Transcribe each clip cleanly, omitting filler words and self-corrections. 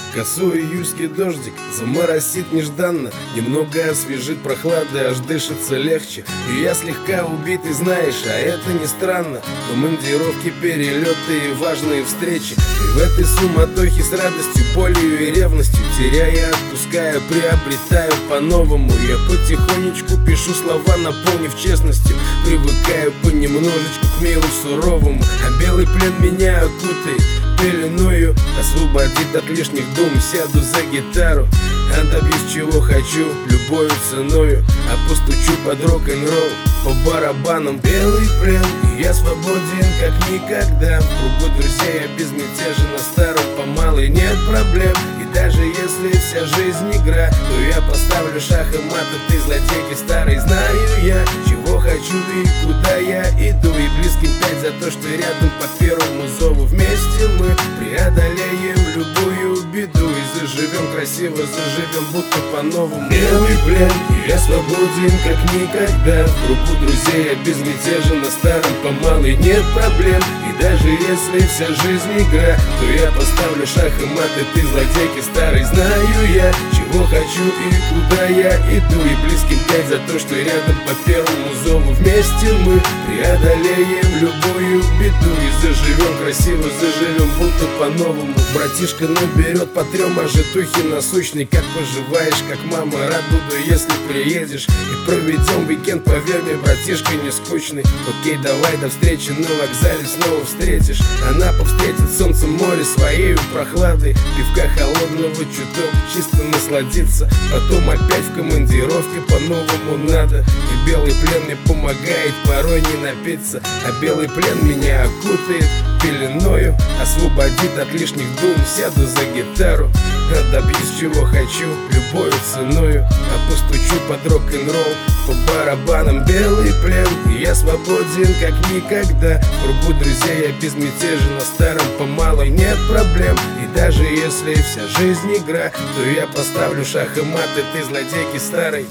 Косой июльский дождик заморосит нежданно, немного освежит прохлады, аж дышится легче. И я слегка убитый, знаешь, а это не странно. Командировки, перелеты и важные встречи. И в этой суматохе с радостью, болью и ревностью, теряя, отпуская, приобретаю по-новому. Я потихонечку пишу слова, наполнив честностью, привыкаю понемножечку к миру суровому. А белый плен меня окутает пеленою, освободит от лишних дум, сяду за гитару, а добьюсь чего хочу, любою ценою, а постучу под рок-н-ролл по барабанам. Белый плен, и я свободен как никогда. В кругу друзей я безмятежен, на старом по малой нет проблем. И даже если вся жизнь игра, то я поставлю шах и мат этой злодейки старой. Знаю я, чего хочу и куда я иду, и близким пять за то, что рядом по первому зову. Вместе мы преодолеем любую беду и заживем красиво, заживем будто по-новому. Белый плен, и я свободен как никогда. В кругу друзей я безмятежен, на старом по малой нет проблем. И даже если вся жизнь игра, то я поставлю шах и мат этой злодейки старой. Знаю я, чего хочу и куда я иду, и близким пять за то, что рядом по первому зову. Вместе мы преодолеем любую беду и заживем красиво, заживем будто по-новому. Братишка наберет по трем, а житухи насущный. Как поживаешь, как мама, рад буду, если приедешь. И проведем уикенд, поверь мне, братишка, не скучный. Окей, давай, до встречи на вокзале снова встретишь. Анапа встретит солнце, море своей прохладой, пивка холодного чуток, чисто насладиться. Потом опять в командировке, по-новому надо. И белый плен мне помогает порой не напиться, а белый плен меня окутает пеленою, освободит от лишних дум, сяду за гитару, а добьюсь чего хочу, любою ценою, а постучу под рок-н-ролл по барабанам. Белый плен, и я свободен как никогда. В кругу друзей я безмятежен, на старом по малой нет проблем. И даже если вся жизнь игра, то я поставлю шах и мат этой злодейки старой.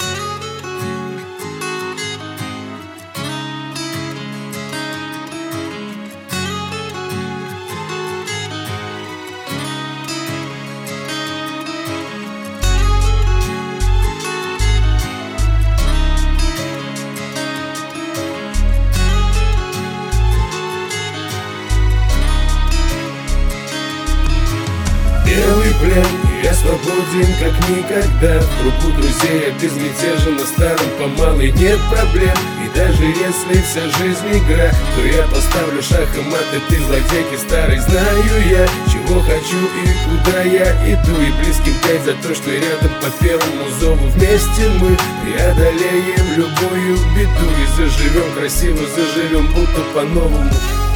Белый плен, и я свободен как никогда. В кругу друзей я безмятежен, на старом по малой нет проблем. И даже если вся жизнь игра, то я поставлю шах и мат этой злодейки старой. Знаю я, чего хочу и куда я иду, и близким пять за то, что рядом по первому зову. Вместе мы преодолеем любую беду и заживем красиво, заживем будто по-новому.